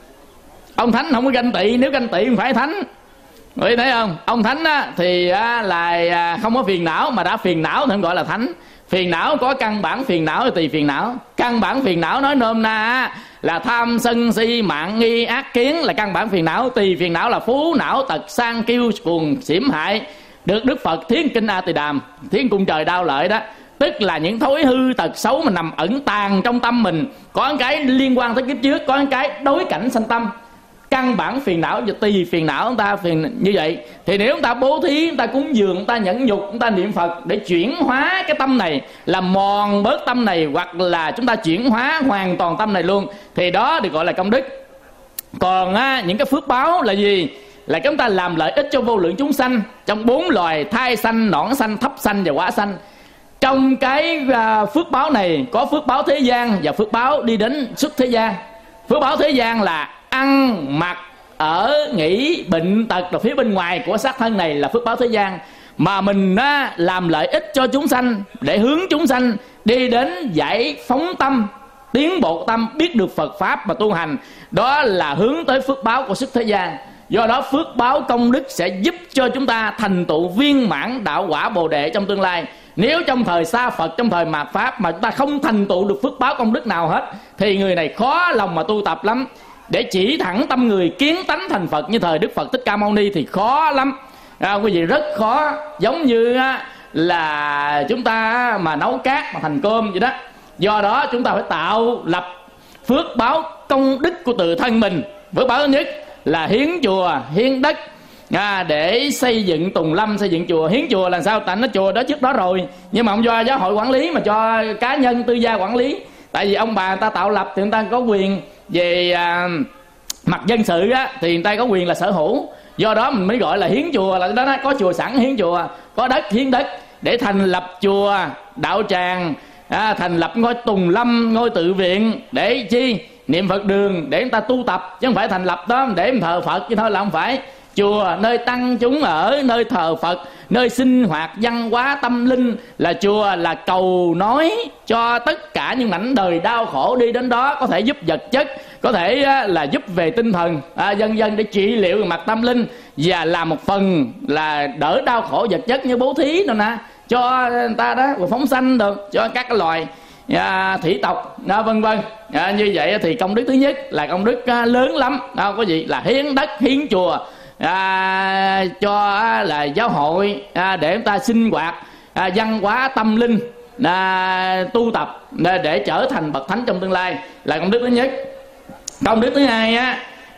Ông thánh không có ganh tị, nếu ganh tị không phải thánh. Vậy thấy không? Ông thánh thì là không có phiền não, mà đã phiền não thì không gọi là thánh. Phiền não có căn bản phiền não, tùy phiền não. Căn bản phiền não nói nôm na là tham sân si mạng nghi ác kiến là căn bản phiền não. Tùy phiền não là phú não tật sang kiêu cuồng xỉm hại, được Đức Phật Thiên Kinh A Tỳ Đàm, Thiên Cung Trời Đau Lợi đó, tức là những thói hư tật xấu mà nằm ẩn tàng trong tâm mình. Có một cái liên quan tới kiếp trước, có một cái đối cảnh sanh tâm. Căn bản phiền não và tùy phiền não chúng ta phiền như vậy. Thì nếu chúng ta bố thí, chúng ta cúng dường, chúng ta nhẫn nhục, chúng ta niệm Phật để chuyển hóa cái tâm này, làm mòn bớt tâm này, hoặc là chúng ta chuyển hóa hoàn toàn tâm này luôn, thì đó được gọi là công đức. Còn những cái phước báo là gì? Là chúng ta làm lợi ích cho vô lượng chúng sanh trong 4 loài thai sanh, nõn sanh, thấp sanh và quả sanh. Trong cái phước báo này có phước báo thế gian và phước báo đi đến xuất thế gian. Phước báo thế gian là ăn, mặc, ở, nghỉ, bệnh, tật là phía bên ngoài của xác thân này là phước báo thế gian. Mà mình làm lợi ích cho chúng sanh để hướng chúng sanh đi đến giải phóng tâm, tiến bộ tâm, biết được Phật Pháp và tu hành, đó là hướng tới phước báo của xuất thế gian. Do đó phước báo công đức sẽ giúp cho chúng ta thành tựu viên mãn đạo quả Bồ Đề trong tương lai. Nếu trong thời xa Phật, trong thời mạt Pháp mà chúng ta không thành tựu được phước báo công đức nào hết, thì người này khó lòng mà tu tập lắm. Để chỉ thẳng tâm người kiến tánh thành Phật như thời Đức Phật Thích Ca Mâu Ni thì khó lắm, quý vị, rất khó. Giống như là chúng ta mà nấu cát mà thành cơm vậy đó. Do đó chúng ta phải tạo lập phước báo công đức của tự thân mình. Phước báo thứ nhất là hiến chùa, hiến đất để xây dựng tùng lâm, xây dựng chùa. Hiến chùa là sao? Tại nó chùa đó trước đó rồi, nhưng mà không do giáo hội quản lý mà cho cá nhân tư gia quản lý. Tại vì ông bà người ta tạo lập thì người ta có quyền về mặt dân sự thì người ta có quyền là sở hữu. Do đó mình mới gọi là hiến chùa, là đó có chùa sẵn hiến chùa, có đất hiến đất để thành lập chùa, đạo tràng, thành lập ngôi tùng lâm, ngôi tự viện để chi? Niệm Phật đường để người ta tu tập, chứ không phải thành lập đó để mình thờ Phật chứ thôi, là không phải. Chùa nơi tăng chúng ở, nơi thờ Phật, nơi sinh hoạt văn hóa tâm linh, là chùa là cầu nói cho tất cả những mảnh đời đau khổ đi đến đó có thể giúp vật chất, có thể là giúp về tinh thần, vân vân, để trị liệu về mặt tâm linh và làm một phần là đỡ đau khổ vật chất như bố thí đâu nè, cho người ta đó, và phóng sanh được cho các cái loài thủy tộc, vân vân. Như vậy thì công đức thứ nhất là công đức lớn lắm, có gì là hiến đất, hiến chùa cho là giáo hội, để chúng ta sinh hoạt văn hóa tâm linh, tu tập để trở thành bậc thánh trong tương lai, là công đức thứ nhất. Công đức thứ hai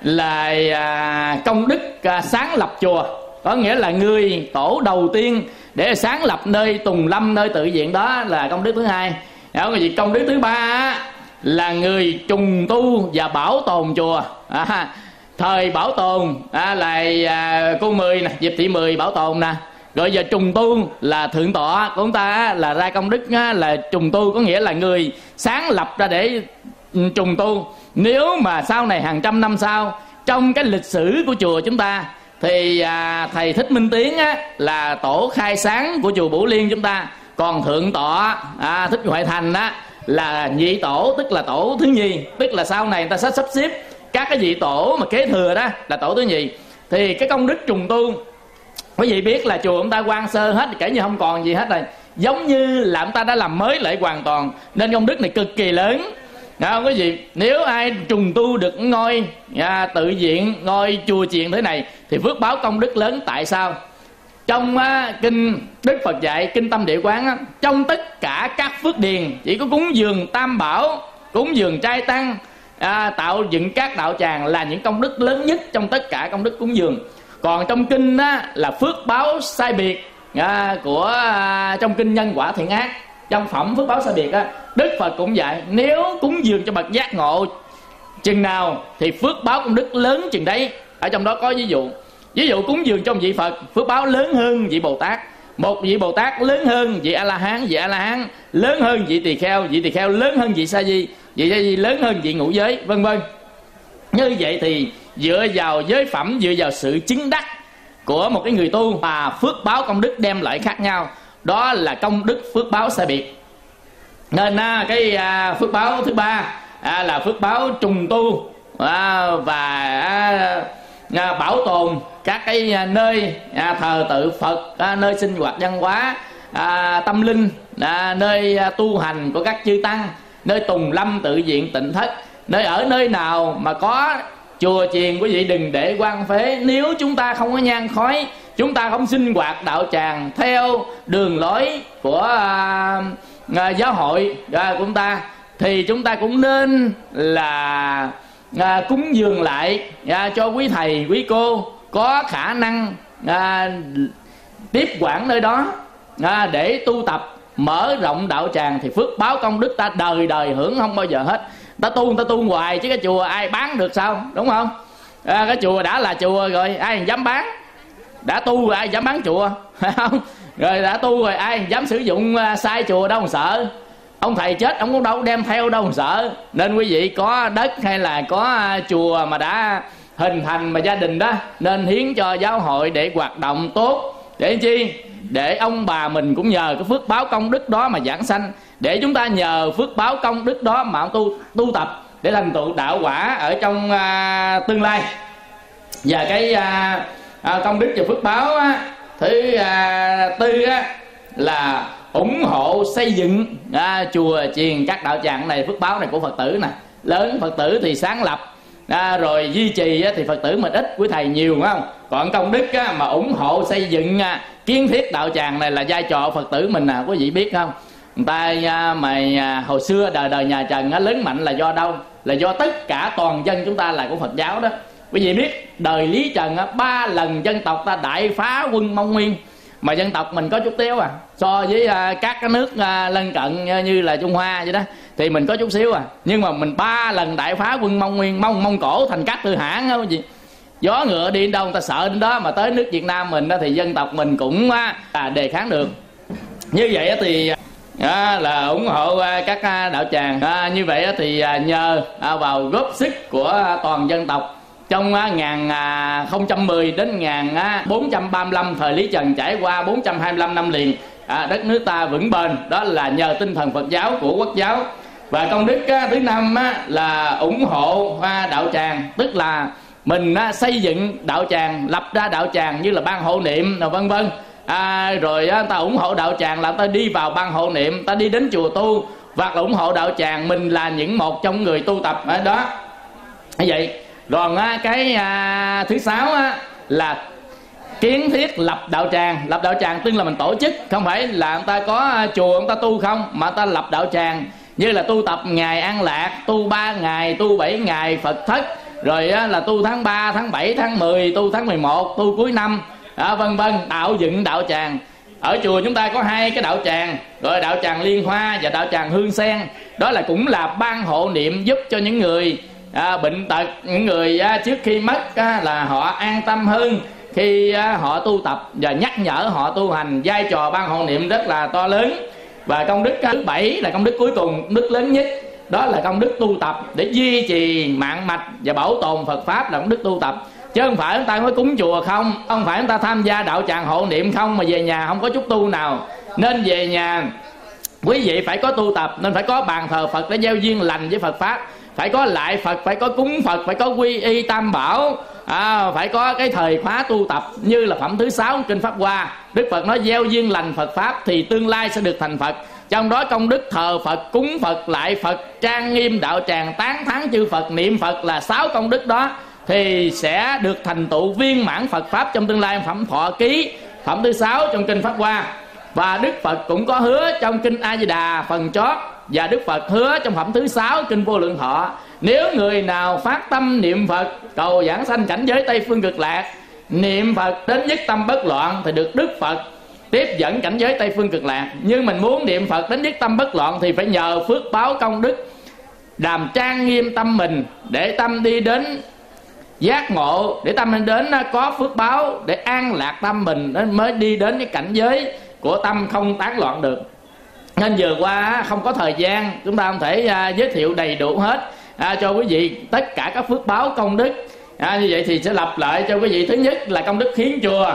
là công đức sáng lập chùa, có nghĩa là người tổ đầu tiên để sáng lập nơi tùng lâm, nơi tự viện, đó là công đức thứ hai. Công đức thứ ba là người trùng tu và bảo tồn chùa. Thời bảo tồn là cô Mười nè, Diệp Thị Mười bảo tồn nè, Rồi giờ trùng tu là thượng tọa của chúng ta là ra công đức là trùng tu, có nghĩa là người sáng lập ra để trùng tu. Nếu mà sau này hàng trăm năm sau, trong cái lịch sử của chùa chúng ta thì thầy Thích Minh Tiến là tổ khai sáng của chùa Bửu Liên chúng ta, còn thượng tọa Thích Huệ Thành là nhị tổ, tức là tổ thứ nhì, tức là sau này người ta sẽ sắp xếp các cái vị tổ mà kế thừa đó là tổ thứ nhì. Thì cái công đức trùng tu, quý vị biết là chùa chúng ta hoang sơ hết, kể như không còn gì hết rồi, giống như là chúng ta đã làm mới lại hoàn toàn, nên công đức này cực kỳ lớn. Không quý vị, nếu ai trùng tu được ngôi tự viện, ngôi chùa chiền thế này thì phước báo công đức lớn. Tại sao? Trong kinh Đức Phật dạy, kinh Tâm Địa Quán, trong tất cả các phước điền chỉ có cúng dường tam bảo, cúng dường trai tăng, tạo dựng các đạo tràng là những công đức lớn nhất trong tất cả công đức cúng dường. Còn trong kinh là phước báo sai biệt của trong kinh Nhân Quả Thiện Ác, trong phẩm phước báo sai biệt Đức Phật cũng dạy nếu cúng dường cho bậc giác ngộ chừng nào thì phước báo công đức lớn chừng đấy. Ở trong đó có ví dụ cúng dường cho một vị Phật, phước báo lớn hơn vị Bồ Tát. Một vị Bồ Tát lớn hơn vị A-la-hán, vị A-la-hán lớn hơn vị tỳ kheo lớn hơn vị sa di lớn hơn vị ngũ giới, vân vân. Như vậy thì dựa vào giới phẩm, dựa vào sự chứng đắc của một cái người tu mà phước báo công đức đem lại khác nhau. Đó là công đức phước báo sai biệt. Nên cái phước báo thứ ba là phước báo trùng tu và bảo tồn các cái nơi thờ tự Phật, nơi sinh hoạt văn hóa tâm linh, nơi tu hành của các chư tăng, nơi tùng lâm tự viện tịnh thất. Nơi nào mà có chùa chiền, quý vị đừng để hoang phế. Nếu chúng ta không có nhang khói, chúng ta không sinh hoạt đạo tràng theo đường lối của giáo hội của chúng ta, thì chúng ta cũng nên là cúng dường lại cho quý thầy quý cô có khả năng tiếp quản nơi đó để tu tập mở rộng đạo tràng, thì phước báo công đức ta đời đời hưởng không bao giờ hết. Ta tu hoài chứ cái chùa ai bán được sao, đúng không? Cái chùa đã là chùa rồi ai dám bán, đã tu rồi ai dám bán chùa, phải không? Rồi đã tu rồi ai dám sử dụng sai chùa đâu mà sợ. Ông thầy chết ông cũng đâu đem theo đâu mà sợ. Nên quý vị có đất hay là có chùa mà đã hình thành mà gia đình đó, nên hiến cho giáo hội để hoạt động tốt. Để chi? Để ông bà mình cũng nhờ cái phước báo công đức đó mà giảng sanh, để chúng ta nhờ phước báo công đức đó mà tu tập để thành tựu đạo quả ở trong tương lai. Và cái công đức và phước báo thứ tư là ủng hộ xây dựng chùa chiền các đạo tràng. Này phước báo này của Phật tử nè, lớn Phật tử thì sáng lập, rồi duy trì thì Phật tử mình ít, quý thầy nhiều, phải không? Còn công đức mà ủng hộ xây dựng kiến thiết đạo tràng này là vai trò Phật tử mình quý vị biết không? Người ta mà hồi xưa đời nhà Trần lớn mạnh là do đâu? Là do tất cả toàn dân chúng ta là của Phật giáo đó. Quý vị biết đời Lý Trần 3 lần dân tộc ta đại phá quân Mông Nguyên, mà dân tộc mình có chút xíu so với các cái nước lân cận như là Trung Hoa vậy đó, thì mình có chút xíu nhưng mà mình 3 lần đại phá quân Mông Nguyên, Mông Cổ thành các tư hãn đó quý vị. Gió ngựa đi đến đâu người ta sợ đến đó, mà tới nước Việt Nam mình đó thì dân tộc mình cũng đề kháng được. Như vậy thì là ủng hộ các đạo tràng. Như vậy thì nhờ vào góp sức của toàn dân tộc trong 1010 đến 1435 thời Lý Trần, trải qua 425 năm liền, đất nước ta vững bền, đó là nhờ tinh thần Phật giáo của quốc giáo. Và công đức thứ năm là ủng hộ đạo tràng, tức là mình xây dựng đạo tràng, lập ra đạo tràng như là ban hộ niệm vân vân. Rồi ta ủng hộ đạo tràng là ta đi vào ban hộ niệm, ta đi đến chùa tu, hoặc là ủng hộ đạo tràng mình là những một trong người tu tập ở đó. Như vậy. Còn cái thứ sáu là kiến thiết lập đạo tràng. Lập đạo tràng tức là mình tổ chức, không phải là người ta có chùa người ta tu không, mà người ta lập đạo tràng. Như là tu tập ngày An Lạc, tu 3 ngày, tu 7 ngày Phật thất, rồi là tu tháng 3, tháng 7, tháng 10, tu tháng 11, tu cuối năm, vân vân, tạo dựng đạo tràng. Ở chùa chúng ta có 2 cái đạo tràng, rồi đạo tràng Liên Hoa và đạo tràng Hương Sen. Đó là cũng là ban hộ niệm giúp cho những người bệnh tật, những người trước khi mất là họ an tâm hơn khi họ tu tập và nhắc nhở họ tu hành. Vai trò ban hộ niệm rất là to lớn. Và công đức thứ 7 là công đức cuối cùng, công đức lớn nhất, đó là công đức tu tập để duy trì mạng mạch và bảo tồn Phật pháp, là công đức tu tập. Chứ không phải chúng ta mới cúng chùa không, không phải chúng ta tham gia đạo tràng hộ niệm không mà về nhà không có chút tu nào. Nên về nhà quý vị phải có tu tập, nên phải có bàn thờ Phật để gieo duyên lành với Phật pháp, phải có lại Phật, phải có cúng Phật, phải có quy y tam bảo, phải có cái thời khóa tu tập như là phẩm thứ 6 kinh Pháp Hoa. Đức Phật nói gieo duyên lành Phật pháp thì tương lai sẽ được thành Phật. Trong đó công đức thờ Phật, cúng Phật, lại Phật, trang nghiêm đạo tràng, tán thán chư Phật, niệm Phật là 6 công đức đó thì sẽ được thành tựu viên mãn Phật pháp trong tương lai. Phẩm Thọ Ký phẩm thứ 6 trong kinh Pháp Hoa. Và Đức Phật cũng có hứa trong kinh A Di Đà phần chót, và Đức Phật hứa trong phẩm thứ 6 kinh Vô Lượng Thọ, nếu người nào phát tâm niệm Phật cầu giảng sanh cảnh giới Tây Phương Cực Lạc, niệm Phật đến nhất tâm bất loạn thì được Đức Phật tiếp dẫn cảnh giới Tây Phương Cực Lạc. Nhưng mình muốn niệm Phật đến nhất tâm bất loạn thì phải nhờ phước báo công đức làm trang nghiêm tâm mình, để tâm đi đến giác ngộ, để tâm đến có phước báo để an lạc tâm mình, mới đi đến cái cảnh giới của tâm không tán loạn được. Nên vừa qua không có thời gian, chúng ta không thể giới thiệu đầy đủ hết cho quý vị tất cả các phước báo công đức. Như vậy thì sẽ lặp lại cho quý vị. Thứ nhất là công đức hiến chùa,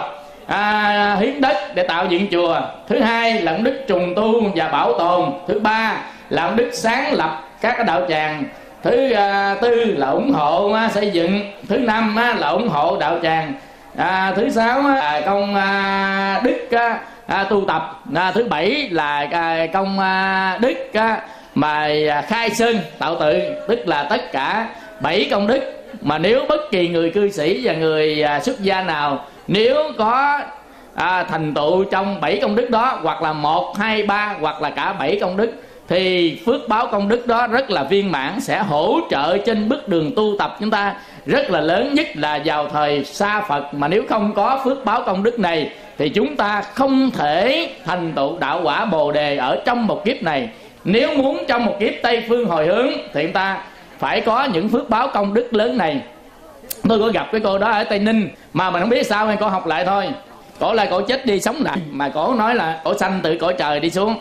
hiến đất để tạo dựng chùa. Thứ hai là công đức trùng tu và bảo tồn. Thứ ba là công đức sáng lập các cái đạo tràng. Thứ tư là ủng hộ xây dựng. Thứ năm là ủng hộ đạo tràng. Thứ sáu là công đức tu tập. Thứ bảy là công đức mà khai sơn tạo tự, tức là tất cả 7 công đức mà nếu bất kỳ người cư sĩ và người xuất gia nào nếu có thành tựu trong 7 công đức đó, hoặc là 1, 2, 3 hoặc là cả 7 công đức, thì phước báo công đức đó rất là viên mãn, sẽ hỗ trợ trên bước đường tu tập chúng ta rất là lớn. Nhất là vào thời xa Phật, mà nếu không có phước báo công đức này thì chúng ta không thể thành tựu đạo quả Bồ Đề ở trong một kiếp này. Nếu muốn trong một kiếp Tây Phương hồi hướng thì chúng ta phải có những phước báo công đức lớn này. Tôi có gặp cái cô đó ở Tây Ninh mà mình không biết sao nên cô học lại thôi. Cổ là cổ chết đi sống lại, mà cổ nói là cổ sanh từ cõi trời đi xuống.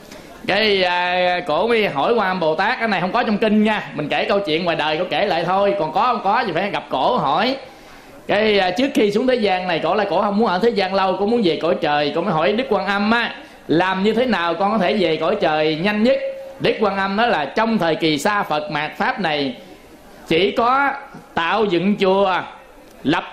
Cái cổ mới hỏi Quan Bồ Tát, cái này không có trong kinh nha, mình kể câu chuyện ngoài đời cổ kể lại thôi, còn có không có thì phải gặp cổ hỏi. Cái trước khi xuống thế gian này, cổ là cổ không muốn ở thế gian lâu, cổ muốn về cõi trời. Cổ mới hỏi Đức Quan Âm làm như thế nào con có thể về cõi trời nhanh nhất. Đức Quan Âm nói là trong thời kỳ xa Phật mạt pháp này, chỉ có tạo dựng chùa, lập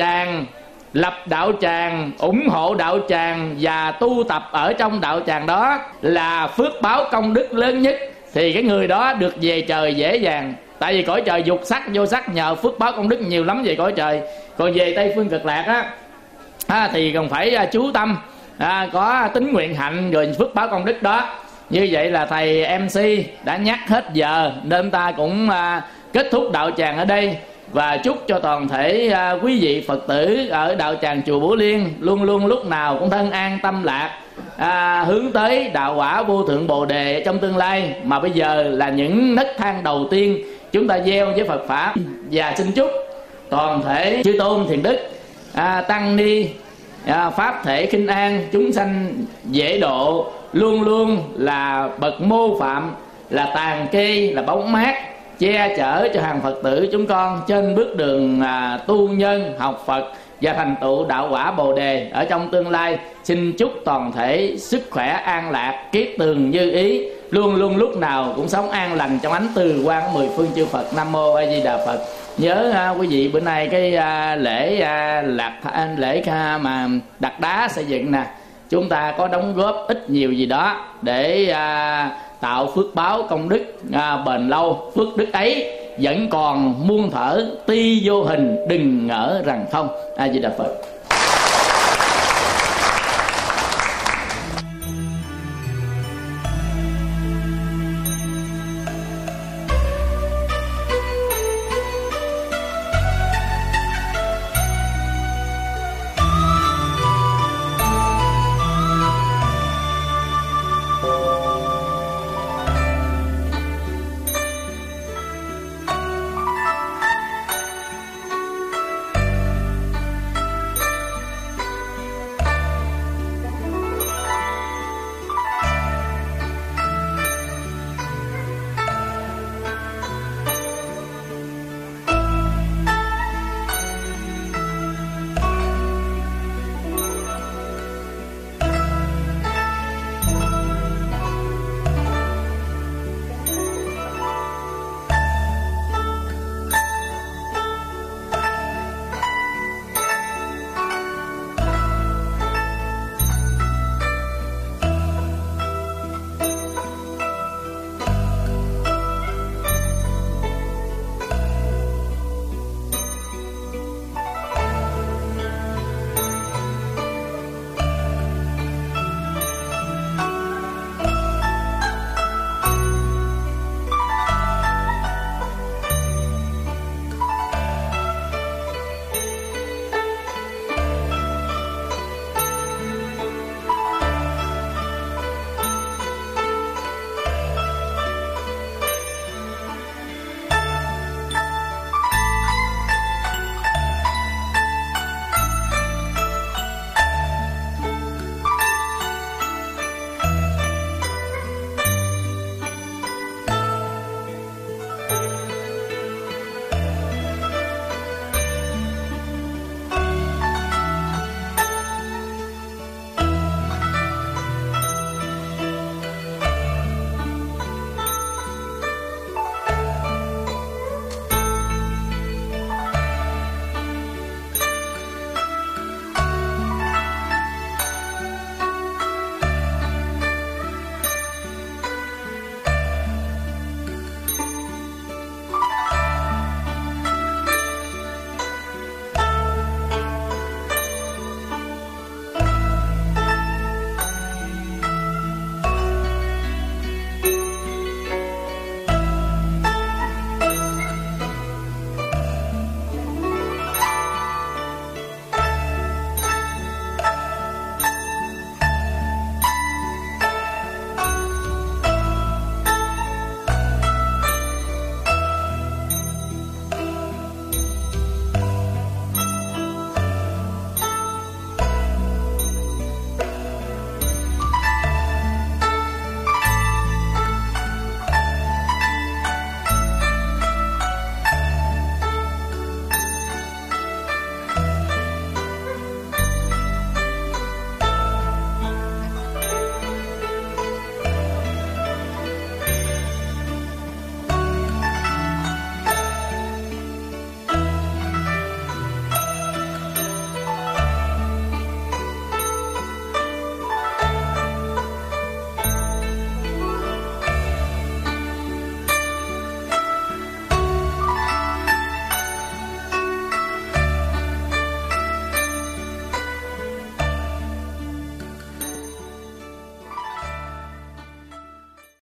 đạo tràng, ủng hộ đạo tràng và tu tập ở trong đạo tràng đó là phước báo công đức lớn nhất, thì cái người đó được về trời dễ dàng. Tại vì cõi trời dục sắc vô sắc nhờ phước báo công đức nhiều lắm về cõi trời. Còn về Tây Phương Cực Lạc thì còn phải chú tâm, có tín nguyện hạnh rồi phước báo công đức đó. Như vậy là thầy MC đã nhắc hết giờ, nên ta cũng kết thúc đạo tràng ở đây. Và chúc cho toàn thể quý vị Phật tử ở đạo tràng chùa Bửu Liên luôn luôn lúc nào cũng thân an tâm lạc, hướng tới đạo quả vô thượng Bồ Đề trong tương lai. Mà bây giờ là những nấc thang đầu tiên chúng ta gieo với Phật pháp. Và xin chúc toàn thể chư tôn thiền đức, tăng ni, pháp thể khinh an, chúng sanh dễ độ, luôn luôn là bậc mô phạm, là tàn cây, là bóng mát, che chở cho hàng Phật tử chúng con trên bước đường tu nhân học Phật và thành tựu đạo quả Bồ Đề ở trong tương lai. Xin chúc toàn thể sức khỏe an lạc, kiết tường như ý, luôn luôn lúc nào cũng sống an lành trong ánh từ quang mười phương chư Phật. Nam mô A Di Đà Phật. Nhớ quý vị, bữa nay cái lễ lễ mà đặt đá xây dựng nè, chúng ta có đóng góp ít nhiều gì đó để tạo phước báo công đức bền lâu. Phước đức ấy vẫn còn muôn thở, ti vô hình đừng ngỡ rằng không. A Di Đà Phật.